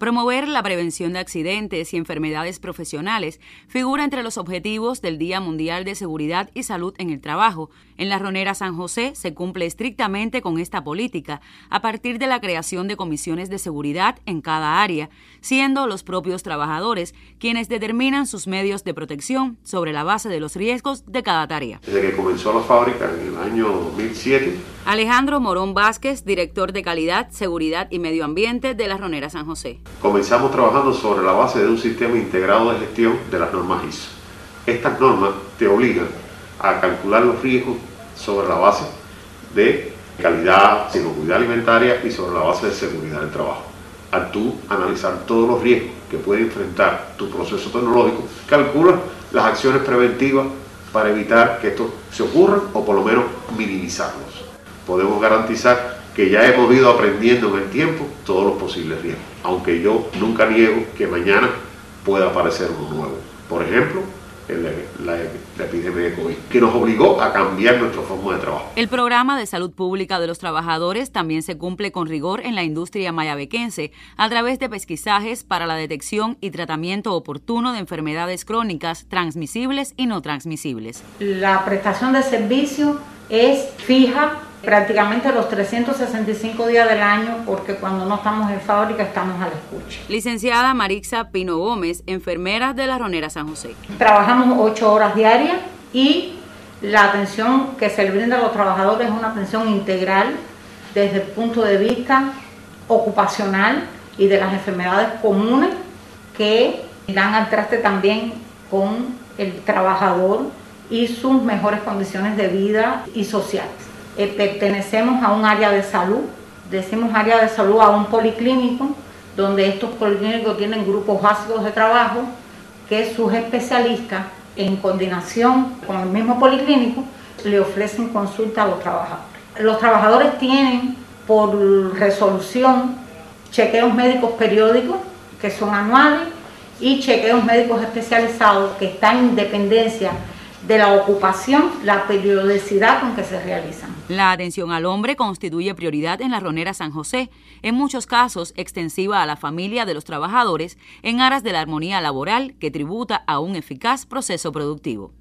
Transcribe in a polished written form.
Promover la prevención de accidentes y enfermedades profesionales figura entre los objetivos del Día Mundial de Seguridad y Salud en el Trabajo. En la Ronera San José se cumple estrictamente con esta política a partir de la creación de comisiones de seguridad en cada área, siendo los propios trabajadores quienes determinan sus medios de protección sobre la base de los riesgos de cada tarea. Desde que comenzó la fábrica en el año 2007. Alejandro Morón Vázquez, director de Calidad, Seguridad y Medio Ambiente de la Ronera San José. Comenzamos trabajando sobre la base de un sistema integrado de gestión de las normas ISO. Estas normas te obligan a calcular los riesgos sobre la base de calidad, seguridad alimentaria y sobre la base de seguridad del trabajo. Al tú analizar todos los riesgos que puede enfrentar tu proceso tecnológico, calcula las acciones preventivas para evitar que esto se ocurra o por lo menos minimizarlos. Podemos garantizar que ya hemos ido aprendiendo en el tiempo todos los posibles riesgos, aunque yo nunca niego que mañana pueda aparecer uno nuevo. Por ejemplo, la epidemia de COVID, que nos obligó a cambiar nuestra forma de trabajo. El programa de salud pública de los trabajadores también se cumple con rigor en la industria mayabequense a través de pesquisajes para la detección y tratamiento oportuno de enfermedades crónicas transmisibles y no transmisibles. La prestación de servicio es fija prácticamente los 365 días del año, porque cuando no estamos en fábrica estamos a la escucha. Licenciada Marixa Pino Gómez, enfermera de la Ronera San José. Trabajamos 8 horas diarias y la atención que se le brinda a los trabajadores es una atención integral desde el punto de vista ocupacional y de las enfermedades comunes que dan al traste también con el trabajador y sus mejores condiciones de vida y sociales. Pertenecemos a un área de salud, decimos área de salud a un policlínico, donde estos policlínicos tienen grupos básicos de trabajo que sus especialistas, en coordinación con el mismo policlínico, le ofrecen consulta a los trabajadores. Los trabajadores tienen por resolución chequeos médicos periódicos, que son anuales, y chequeos médicos especializados, que están en dependencia de la ocupación, la periodicidad con que se realizan. La atención al hombre constituye prioridad en la Ronera San José, en muchos casos extensiva a la familia de los trabajadores, en aras de la armonía laboral que tributa a un eficaz proceso productivo.